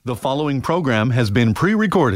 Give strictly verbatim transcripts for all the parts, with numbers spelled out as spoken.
The following program has been pre-recorded.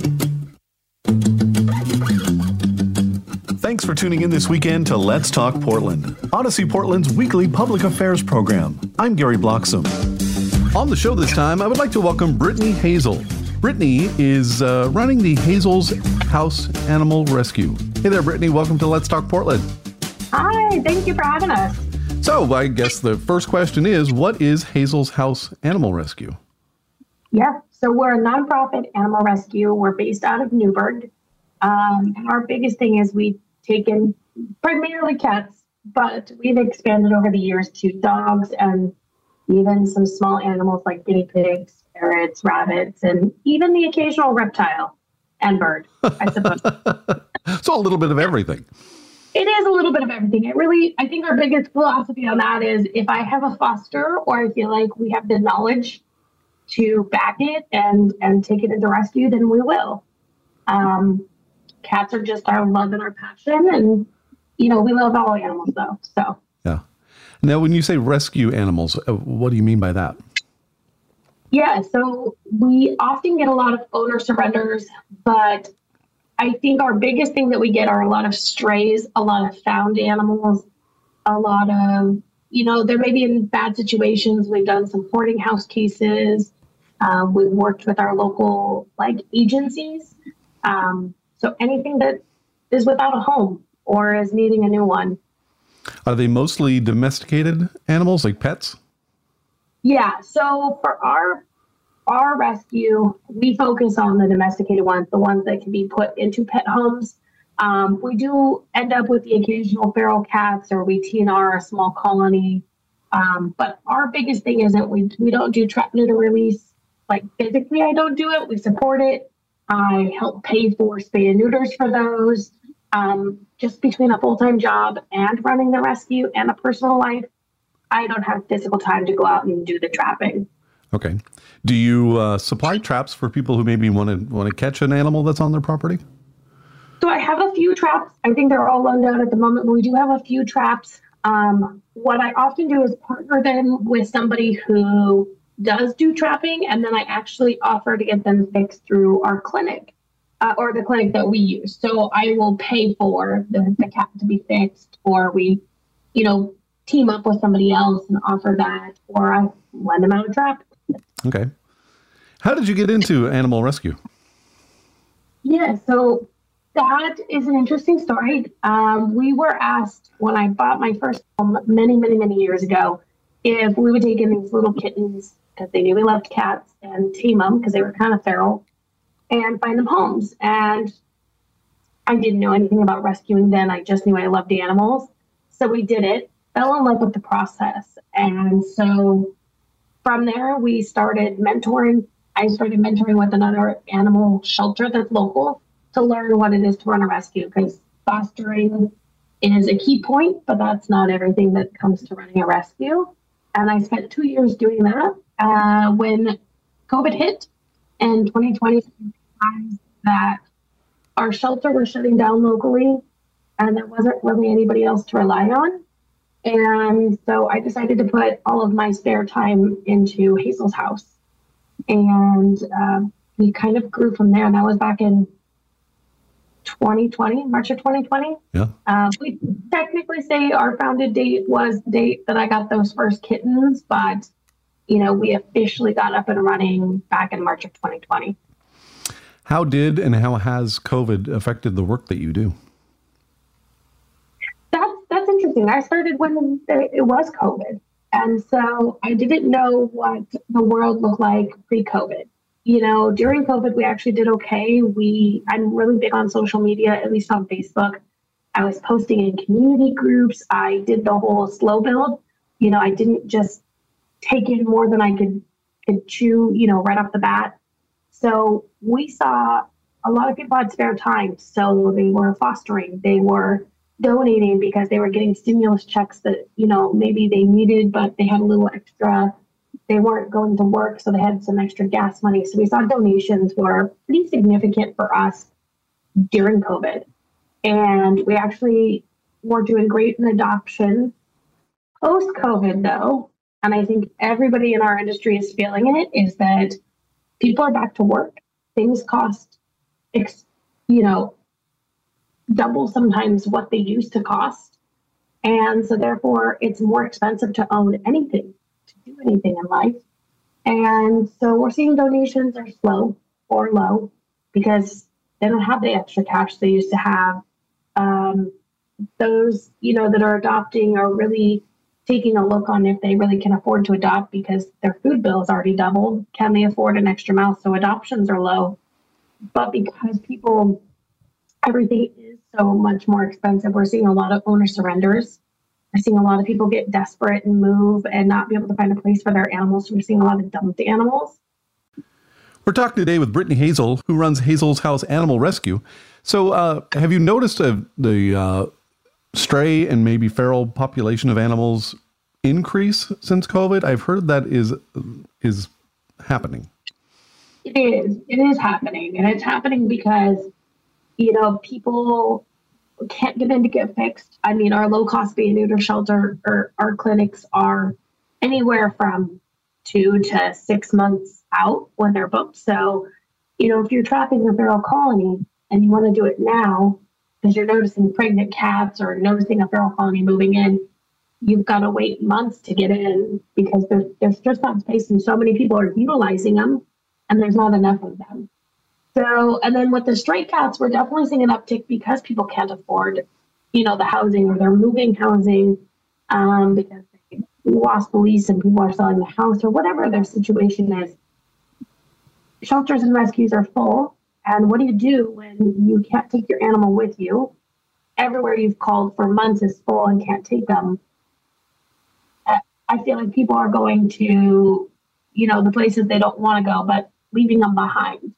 Thanks for tuning in this weekend to Let's Talk Portland, Odyssey Portland's weekly public affairs program. I'm Gary Bloxam. On the show this time, I would like to welcome Brittany Hazel. Brittany is uh, running the Hazel's House Animal Rescue. Hey there, Brittany. Welcome to Let's Talk Portland. Hi, thank you for having us. So I guess the first question is, what is Hazel's House Animal Rescue? Yeah, so we're a nonprofit animal rescue. We're based out of Newburgh. Um, and our biggest thing is we've taken primarily cats, but we've expanded over the years to dogs and even some small animals like guinea pigs, parrots, rabbits, and even the occasional reptile and bird, I suppose. So a little bit of everything. It is a little bit of everything. It really, I think our biggest philosophy on that is if I have a foster or I feel like we have the knowledge to back it and, and take it into rescue, then we will. Um, cats are just our love and our passion. And, you know, we love all animals though. So, yeah. Now, when you say rescue animals, uh, what do you mean by that? Yeah. So we often get a lot of owner surrenders, but I think our biggest thing that we get are a lot of strays, a lot of found animals, a lot of, you know, they're maybe in bad situations. We've done some hoarding house cases. Um, we've worked with our local like agencies. Um, so anything that is without a home or is needing a new one. Are they mostly domesticated animals, like pets? Yeah. So for our our rescue, we focus on the domesticated ones, the ones that can be put into pet homes. Um, we do end up with the occasional feral cats, or we T N R a small colony. Um, but our biggest thing is that we we don't do trap, neuter, release. Like physically, I don't do it. We support it. I help pay for spay and neuters for those. Um, just between a full-time job and running the rescue and a personal life, I don't have physical time to go out and do the trapping. Okay. Do you uh, supply traps for people who maybe want to want to catch an animal that's on their property? So I have a few traps. I think they're all run down at the moment, but we do have a few traps. Um, what I often do is partner them with somebody who does do trapping, and then I actually offer to get them fixed through our clinic uh, or the clinic that we use. So I will pay for the, the cat to be fixed, or we, you know, team up with somebody else and offer that, or I lend them out a trap. Okay. How did you get into animal rescue? Yeah, so that is an interesting story. Um, we were asked when I bought my first home many, many, many years ago if we would take in these little kittens because they knew we loved cats and tame them because they were kind of feral and find them homes. And I didn't know anything about rescuing then. I just knew I loved animals. So we did it, fell in love with the process. And so from there, we started mentoring. I started mentoring with another animal shelter that's local to learn what it is to run a rescue, because fostering is a key point, but that's not everything that comes to running a rescue. And I spent two years doing that. Uh, when COVID hit in twenty twenty, that our shelter was shutting down locally and there wasn't really anybody else to rely on. And so I decided to put all of my spare time into Hazel's House. And uh, we kind of grew from there. And that was back in twenty twenty, March of twenty twenty. Yeah. Uh, we technically say our founded date was the date that I got those first kittens, but, you know, we officially got up and running back in March of twenty twenty. How did and how has COVID affected the work that you do? That's, that's interesting. I started when it was COVID. And so I didn't know what the world looked like pre-COVID. You know, during COVID, we actually did okay. We, I'm really big on social media, at least on Facebook. I was posting in community groups. I did the whole slow build. You know, I didn't just take in more than I could, could chew, you know, right off the bat. So we saw a lot of people had spare time. So they were fostering, they were donating because they were getting stimulus checks that, you know, maybe they needed, but they had a little extra. They weren't going to work, so they had some extra gas money. So we saw donations were pretty significant for us during COVID. And we actually were doing great in adoption. Post-COVID, though, and I think everybody in our industry is feeling it, is that people are back to work. Things cost, ex, you know, double sometimes what they used to cost. And so therefore it's more expensive to own anything, to do anything in life. And so we're seeing donations are slow or low because they don't have the extra cash they used to have. Um, those, you know, that are adopting are really taking a look on if they really can afford to adopt because their food bill is already doubled. Can they afford an extra mouth? So adoptions are low. But because people, everything is so much more expensive, we're seeing a lot of owner surrenders. We're seeing a lot of people get desperate and move and not be able to find a place for their animals. So we're seeing a lot of dumped animals. We're talking today with Brittany Hazel, who runs Hazel's House Animal Rescue. So uh, have you noticed uh, the uh, stray and maybe feral population of animals increase since COVID? I've heard that is is happening. It is. It is happening. And it's happening because, you know, people can't get in to get fixed. I mean, our low-cost spay and neuter shelter or our clinics are anywhere from two to six months out when they're booked. So, you know, if you're trapping a feral colony and you want to do it now because you're noticing pregnant cats or noticing a feral colony moving in, you've got to wait months to get in because there's, there's just not space and so many people are utilizing them and there's not enough of them. So, and then with the stray cats, we're definitely seeing an uptick because people can't afford, you know, the housing or they're moving housing um, because they lost the lease and people are selling the house or whatever their situation is. Shelters and rescues are full. And what do you do when you can't take your animal with you? Everywhere you've called for months is full and can't take them. I feel like people are going to, you know, the places they don't want to go, but leaving them behind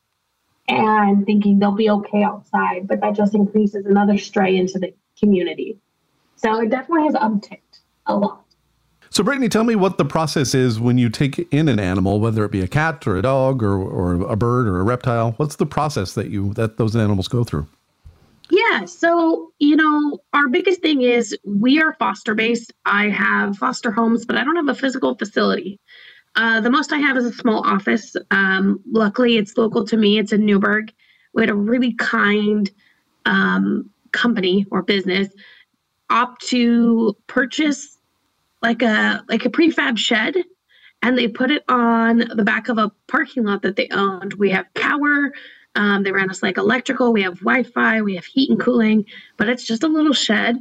and thinking they'll be okay outside, but that just increases another stray into the community. So it definitely has upticked a lot. So Brittany, tell me what the process is when you take in an animal, whether it be a cat or a dog or, or a bird or a reptile. What's the process that you that those animals go through? Yeah, so, you know, our biggest thing is we are foster based. I have foster homes, but I don't have a physical facility. Uh, the most I have is a small office. Um, luckily, it's local to me. It's in Newburgh. We had a really kind um, company or business opt to purchase like a like a prefab shed, and they put it on the back of a parking lot that they owned. We have power. Um, they ran us like electrical. We have Wi-Fi. We have heat and cooling, but it's just a little shed,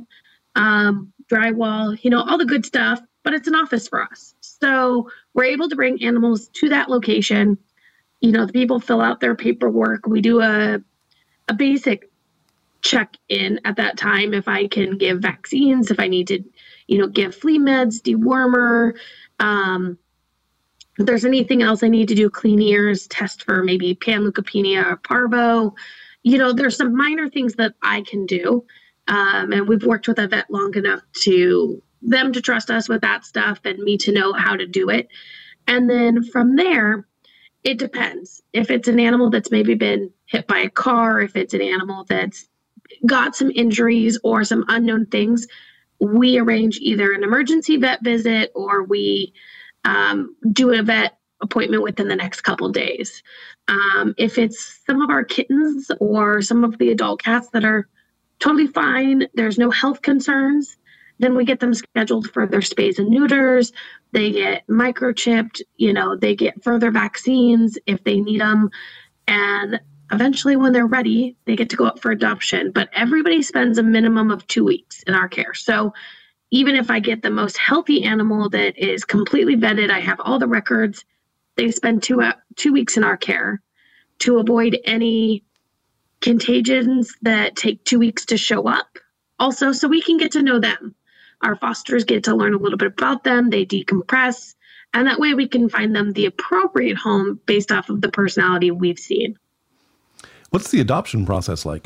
um, drywall, you know, all the good stuff. But it's an office for us. So we're able to bring animals to that location. You know, the people fill out their paperwork. We do a a basic check-in at that time. If I can give vaccines, if I need to, you know, give flea meds, dewormer, um, if there's anything else I need to do, clean ears, test for maybe panleukopenia or parvo. You know, there's some minor things that I can do. Um, and we've worked with a vet long enough to them to trust us with that stuff and me to know how to do it. And then from there, it depends. If it's an animal that's maybe been hit by a car, if it's an animal that's got some injuries or some unknown things, we arrange either an emergency vet visit or we um, do a vet appointment within the next couple days. Um, if it's some of our kittens or some of the adult cats that are totally fine, there's no health concerns, then we get them scheduled for their spays and neuters. They get microchipped, you know, they get further vaccines if they need them. And eventually when they're ready, they get to go up for adoption. But everybody spends a minimum of two weeks in our care. So even if I get the most healthy animal that is completely vetted, I have all the records, they spend two, uh, two weeks in our care to avoid any contagions that take two weeks to show up. Also, so we can get to know them. Our fosters get to learn a little bit about them. They decompress. And that way we can find them the appropriate home based off of the personality we've seen. What's the adoption process like?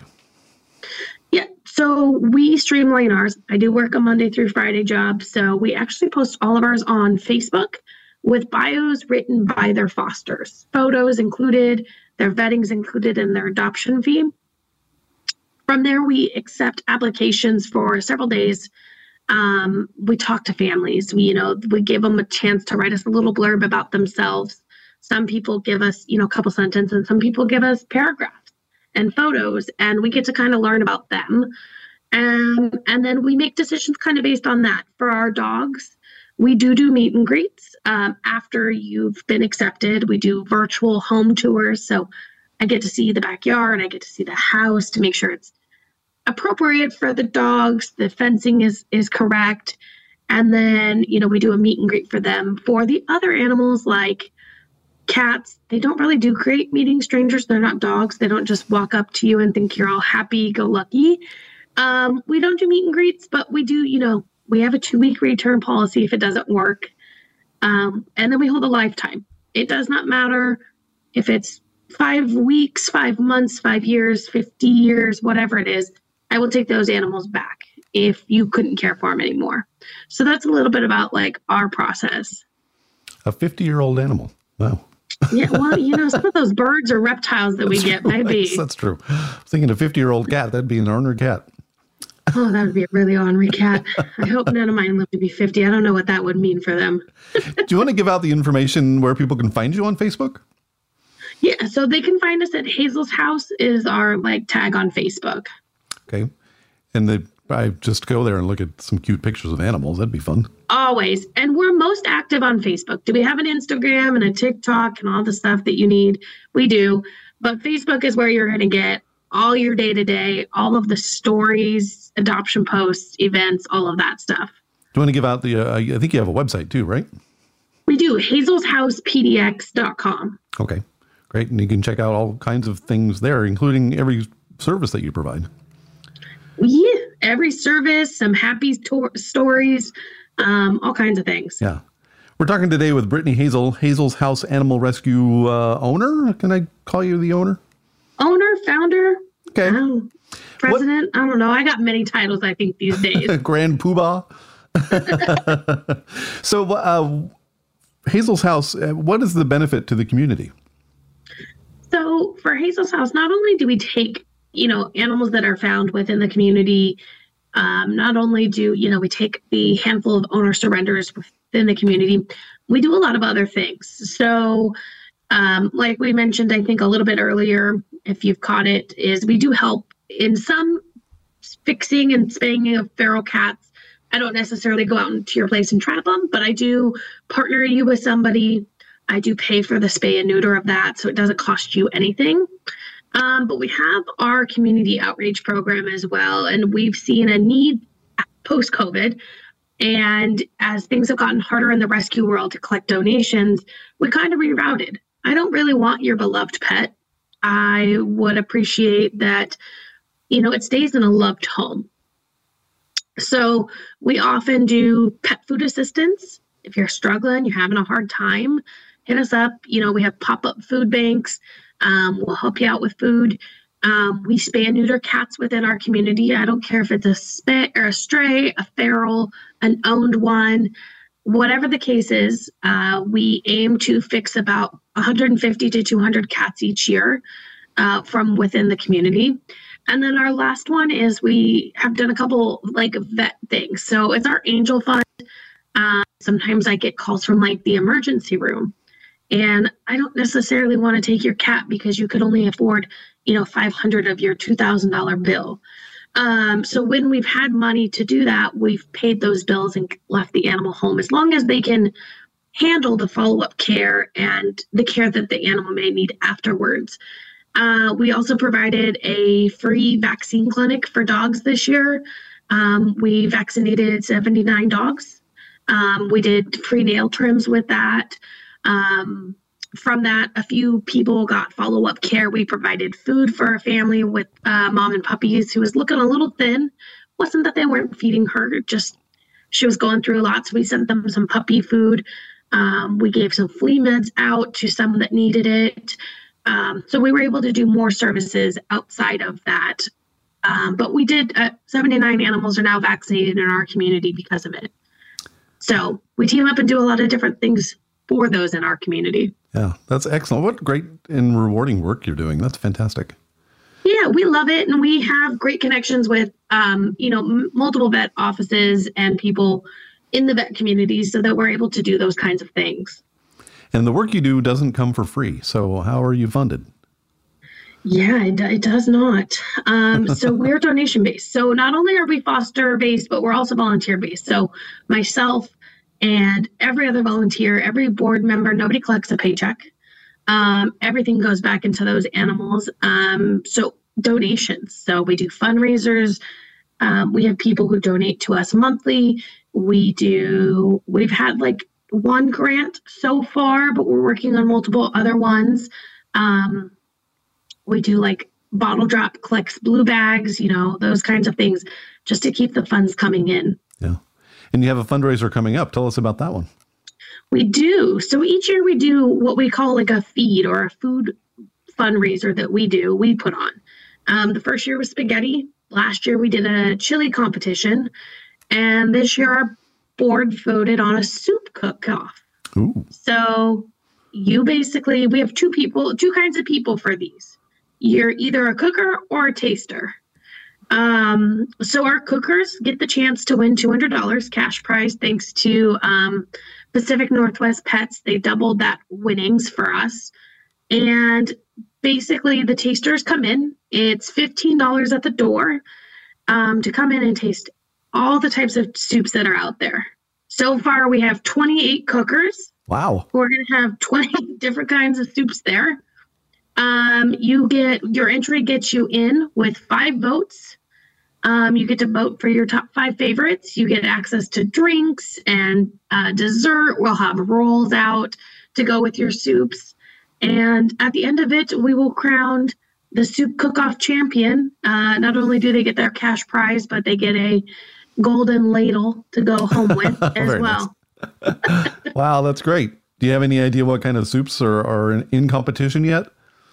Yeah, so we streamline ours. I do work a Monday through Friday job. So we actually post all of ours on Facebook with bios written by their fosters. Photos included, their vettings included in their adoption fee. From there, we accept applications for several days. Um, we talk to families. We, you know, we give them a chance to write us a little blurb about themselves. Some people give us, you know, a couple sentences, and some people give us paragraphs and photos, and we get to kind of learn about them. And, and then we make decisions kind of based on that. For our dogs, we do do meet and greets um, after you've been accepted. We do virtual home tours. So I get to see the backyard. I get to see the house to make sure it's appropriate for the dogs. The fencing is is correct. And then, you know, we do a meet and greet for them. For the other animals like cats, they don't really do great meeting strangers. They're not dogs. They don't just walk up to you and think you're all happy-go-lucky. Um, we don't do meet and greets, but we do, you know, we have a two-week return policy if it doesn't work. Um, and then we hold a lifetime. It does not matter if it's five weeks, five months, five years, fifty years, whatever it is. I will take those animals back if you couldn't care for them anymore. So that's a little bit about like our process. A fifty-year-old animal. Wow. Yeah, well, you know, some of those birds or reptiles that we That's get, right. maybe. That's true. I was thinking a fifty-year-old cat, that'd be an ornery cat. Oh, that would be a really ornery cat. I hope none of mine live to be fifty. I don't know what that would mean for them. Do you want to give out the information where people can find you on Facebook? Yeah, so they can find us at Hazel's House is our like tag on Facebook. Okay. And the, I just go there and look at some cute pictures of animals. That'd be fun. Always. And we're most active on Facebook. Do we have an Instagram and a TikTok and all the stuff that you need? We do. But Facebook is where you're going to get all your day-to-day, all of the stories, adoption posts, events, all of that stuff. Do you want to give out the, uh, I think you have a website too, right? We do. hazels house p d x dot com. Okay, great. And you can check out all kinds of things there, including every service that you provide. Yeah, every service, some happy to- stories, um, all kinds of things. Yeah. We're talking today with Brittany Hazel, Hazel's House Animal Rescue uh, owner. Can I call you the owner? Owner, founder, Okay. um, president. What? I don't know. I got many titles, I think, these days. Grand Poobah. So uh, Hazel's House, uh, what is the benefit to the community? So for Hazel's House, not only do we take, you know, animals that are found within the community, um, not only do, you know, we take the handful of owner surrenders within the community, we do a lot of other things. So um, like we mentioned, I think a little bit earlier, if you've caught it, is we do help in some fixing and spaying of feral cats. I don't necessarily go out into your place and trap them, but I do partner you with somebody. I do pay for the spay and neuter of that, so it doesn't cost you anything. Um, but we have our community outreach program as well, and we've seen a need post-COVID. And as things have gotten harder in the rescue world to collect donations, we kind of rerouted. I don't really want your beloved pet. I would appreciate that, you know, it stays in a loved home. So we often do pet food assistance. If you're struggling, you're having a hard time, hit us up. You know, we have pop-up food banks. Um, we'll help you out with food. Um, we spay and neuter cats within our community. I don't care if it's a spay or a stray, a feral, an owned one, whatever the case is. Uh, we aim to fix about one hundred fifty to two hundred cats each year uh, from within the community. And then our last one is we have done a couple like vet things. So it's our angel fund. Uh, sometimes I get calls from like the emergency room. And I don't necessarily want to take your cat because you could only afford, you know, five hundred of your two thousand dollars bill. Um, so when we've had money to do that, we've paid those bills and left the animal home as long as they can handle the follow-up care and the care that the animal may need afterwards. Uh, we also provided a free vaccine clinic for dogs this year. Um, we vaccinated seventy-nine dogs. Um, we did free nail trims with that. Um, from that, a few people got follow-up care. We provided food for a family with uh, mom and puppies who was looking a little thin. Wasn't that they weren't feeding her, just she was going through a lot. So we sent them some puppy food. Um, we gave some flea meds out to some that needed it. Um, so we were able to do more services outside of that. Um, but we did, uh, seventy-nine animals are now vaccinated in our community because of it. So we team up and do a lot of different things for those in our community. Yeah, that's excellent. What great and rewarding work you're doing. That's fantastic. Yeah, we love it. And we have great connections with, um, you know, m- multiple vet offices and people in the vet community so that we're able to do those kinds of things. And the work you do doesn't come for free. So how are you funded? Yeah, it, it does not. Um, so we're donation based. So not only are we foster based, but we're also volunteer based. So myself and every other volunteer, every board member, nobody collects a paycheck. Um, everything goes back into those animals. Um, so donations. So we do fundraisers. Um, we have people who donate to us monthly. We do, we've had like one grant so far, but we're working on multiple other ones. Um, We do like bottle drop clicks, blue bags, you know, those kinds of things just to keep the funds coming in. Yeah. And you have a fundraiser coming up. Tell us about that one. We do. So each year we do what we call like a feed or a food fundraiser that we do, we put on. Um, the first year was spaghetti. Last year we did a chili competition. And this year our board voted on a soup cook-off. Ooh. So you basically, we have two people, two kinds of people for these. You're either a cooker or a taster. Um, so our cookers get the chance to win two hundred dollars cash prize thanks to um, Pacific Northwest Pets. They doubled that winnings for us. And basically the tasters come in. It's fifteen dollars at the door um, to come in and taste all the types of soups that are out there. So far we have twenty-eight cookers. Wow. We're going to have twenty different kinds of soups there. Um, you get, your entry gets you in with five votes. Um, you get to vote for your top five favorites. You get access to drinks and uh, dessert. We'll have rolls out to go with your soups. And at the end of it, we will crown the soup cook-off champion. Uh, not only do they get their cash prize, but they get a golden ladle to go home with as well. Nice. Wow, that's great. Do you have any idea what kind of soups are, are in, in competition yet?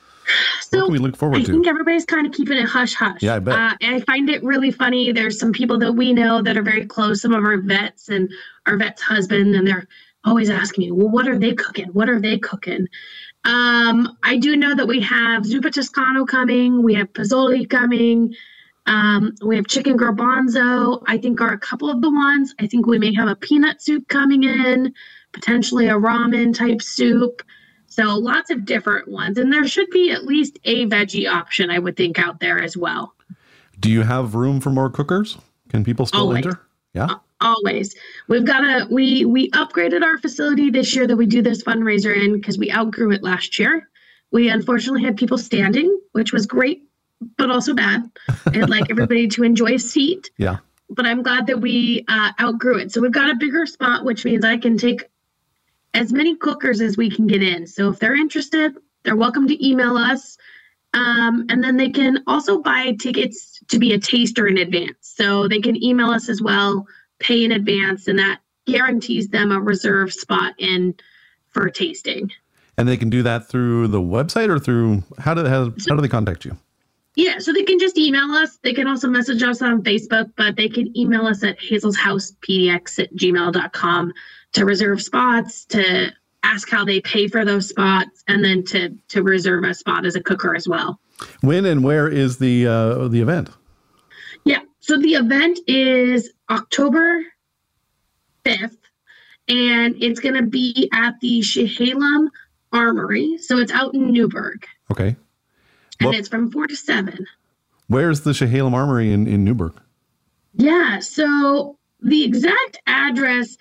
So what can we look forward I to? think everybody's kind of keeping it hush hush. Yeah, I bet. Uh, I find it really funny. There's some people that we know that are very close, some of our vets and our vet's husband, and they're always asking me, well, what are they cooking? What are they cooking? Um, I do know that we have Zuppa Toscano coming. We have Pozzoli coming. Um, we have chicken garbanzo, I think are a couple of the ones. I think we may have a peanut soup coming in, potentially a ramen type soup. So lots of different ones. And there should be at least a veggie option, I would think, out there as well. Do you have room for more cookers? Can people still Always. enter? Yeah. Uh, always. We've got a, we, we upgraded our facility this year that we do this fundraiser in because we outgrew it last year. We unfortunately had people standing, which was great, but also bad. I'd like everybody to enjoy a seat. Yeah. But I'm glad that we uh, outgrew it. So we've got a bigger spot, which means I can take as many cookers as we can get in. So if they're interested, they're welcome to email us. Um, and then they can also buy tickets to be a taster in advance. So they can email us as well, pay in advance, and that guarantees them a reserved spot in for tasting. And they can do that through the website or through, how do they, how, how do they contact you? Yeah, so they can just email us. They can also message us on Facebook, but they can email us at hazelshousepdx at gmail dot com to reserve spots, to ask how they pay for those spots, and then to to reserve a spot as a cooker as well. When and where is the uh, the event? Yeah, so the event is October fifth, and it's going to be at the Chehalem Armory. So it's out in Newburgh. Okay. And Well, it's from four to seven. Where's the Chehalem Armory in, in Newburgh? Yeah, so the exact address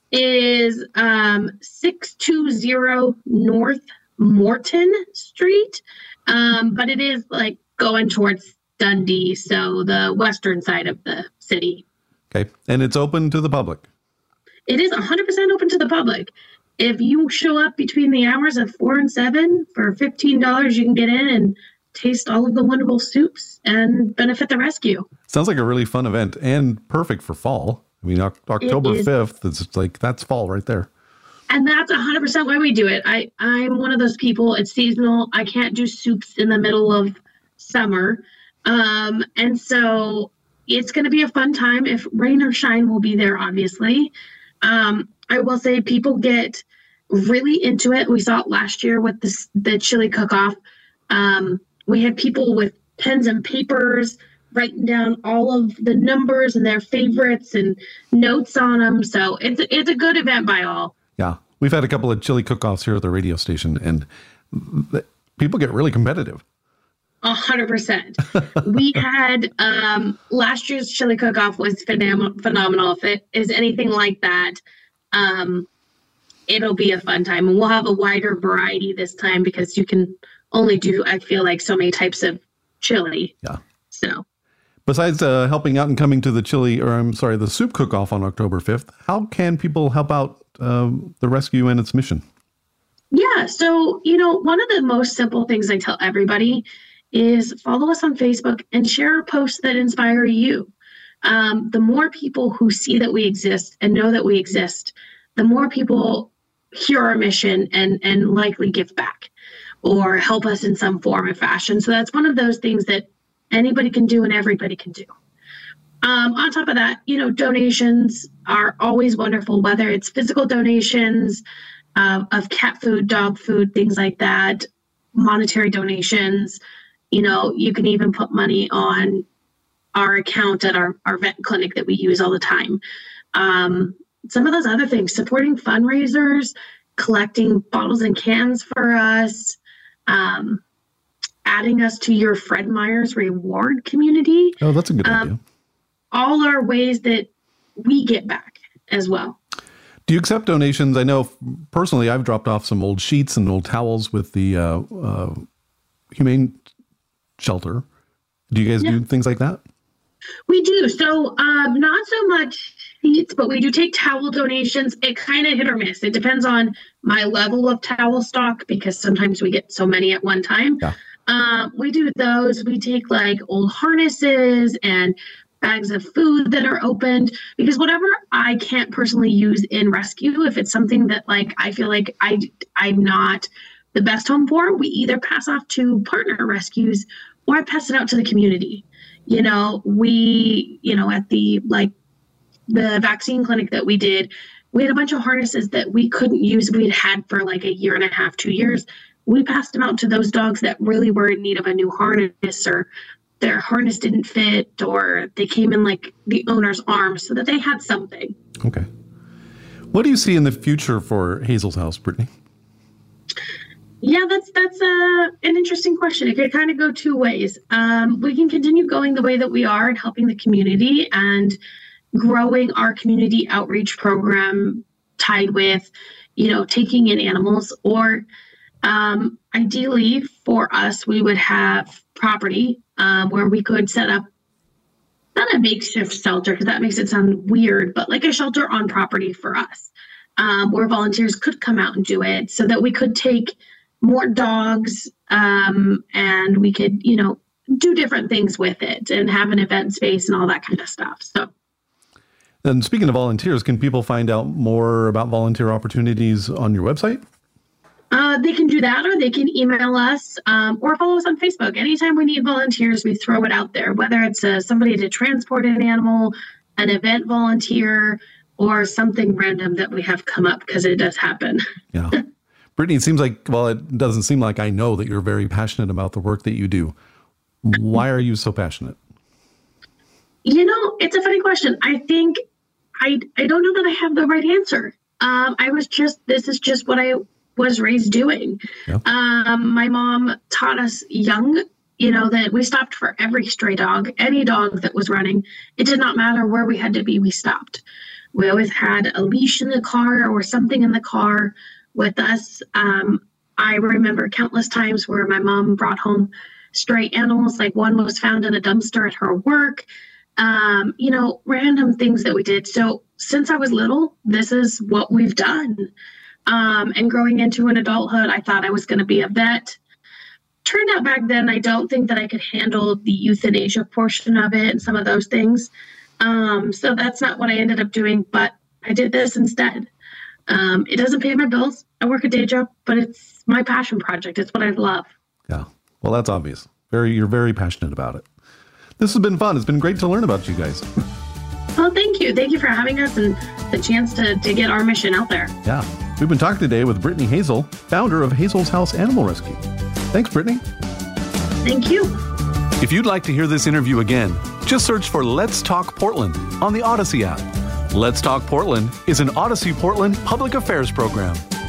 is um, six two zero North Morton Street, um, but it is like going towards Dundee, so the western side of the city. Okay. And it's open to the public? It is one hundred percent open to the public. If you show up between the hours of four and seven for fifteen dollars, you can get in and taste all of the wonderful soups and benefit the rescue. Sounds like a really fun event and perfect for fall. I mean, October fifth, it's like, that's fall right there. And that's one hundred percent why we do it. I, I'm one of those people, it's seasonal. I can't do soups in the middle of summer. Um, and so it's going to be a fun time. If rain or shine, we'll be there, obviously. Um, I will say people get really into it. We saw it last year with this, the chili cook-off. Um, we had people with pens and papers writing down all of the numbers and their favorites and notes on them. So it's it's a good event by all. Yeah. We've had a couple of chili cook-offs here at the radio station, and th- people get really competitive. A hundred percent. We had um, last year's chili cook-off was phenom- phenomenal. If it is anything like that, um, it'll be a fun time. And we'll have a wider variety this time because you can only do, I feel like, so many types of chili. Yeah. So. Besides uh, helping out and coming to the chili, or I'm sorry, the soup cook-off on October fifth, how can people help out um, the rescue and its mission? Yeah. So, you know, one of the most simple things I tell everybody is follow us on Facebook and share posts that inspire you. Um, the more people who see that we exist and know that we exist, the more people hear our mission and, and likely give back or help us in some form or fashion. So that's one of those things that anybody can do and everybody can do. Um, on top of that, you know, donations are always wonderful, whether it's physical donations uh, of cat food, dog food, things like that, monetary donations. You know, you can even put money on our account at our, our vet clinic that we use all the time. Um, some of those other things, supporting fundraisers, collecting bottles and cans for us, um, adding us to your Fred Meyer's reward community. Oh, that's a good um, idea. All are ways that we get back as well. Do you accept donations? I know personally, I've dropped off some old sheets and old towels with the uh, uh, Humane Shelter. Do you guys yeah. do things like that? We do. So um, not so much sheets, but we do take towel donations. It kind of hit or miss. It depends on my level of towel stock because sometimes we get so many at one time. Yeah. Um, we do those. We take like old harnesses and bags of food that are opened because whatever I can't personally use in rescue, if it's something that like I feel like I, I'm not the best home for, we either pass off to partner rescues or I pass it out to the community. You know, we, you know, at the, like the vaccine clinic that we did, we had a bunch of harnesses that we couldn't use. We'd had for like a year and a half, two years. We passed them out to those dogs that really were in need of a new harness or their harness didn't fit or they came in like the owner's arms so that they had something. Okay. What do you see in the future for Hazel's House, Brittany? Yeah, that's that's uh, an interesting question. It could kind of go two ways. Um, we can continue going the way that we are and helping the community and growing our community outreach program tied with, you know, taking in animals. Or um, ideally for us, we would have property um, where we could set up not a makeshift shelter because that makes it sound weird, but like a shelter on property for us um, where volunteers could come out and do it so that we could take more dogs, um, and we could, you know, do different things with it and have an event space and all that kind of stuff. So, and speaking of volunteers, can people find out more about volunteer opportunities on your website? Uh, they can do that, or they can email us, um, or follow us on Facebook. Anytime we need volunteers, we throw it out there, whether it's uh, somebody to transport an animal, an event volunteer, or something random that we have come up, because it does happen. Yeah. Brittany, it seems like, well, it doesn't seem like I know that you're very passionate about the work that you do. Why are you so passionate? You know, it's a funny question. I think I I don't know that I have the right answer. Um, I was just, this is just what I was raised doing. Yeah. Um, my mom taught us young, you know, that we stopped for every stray dog, any dog that was running. It did not matter where we had to be, we stopped. We always had a leash in the car or something in the car with us. Um, I remember countless times where my mom brought home stray animals, like one was found in a dumpster at her work, um, you know, random things that we did. So since I was little, this is what we've done. Um, and growing into an adulthood, I thought I was going to be a vet. Turned out back then, I don't think that I could handle the euthanasia portion of it and some of those things. Um, so that's not what I ended up doing, but I did this instead. Um, it doesn't pay my bills. I work a day job, but it's my passion project. It's what I love. Yeah. Well, that's obvious. Very, you're very passionate about it. This has been fun. It's been great to learn about you guys. Well, thank you. Thank you for having us and the chance to, to get our mission out there. Yeah. We've been talking today with Brittany Hazel, founder of Hazel's House Animal Rescue. Thanks, Brittany. Thank you. If you'd like to hear this interview again, just search for Let's Talk Portland on the Odyssey app Let's Talk Portland is an Odyssey Portland public affairs program.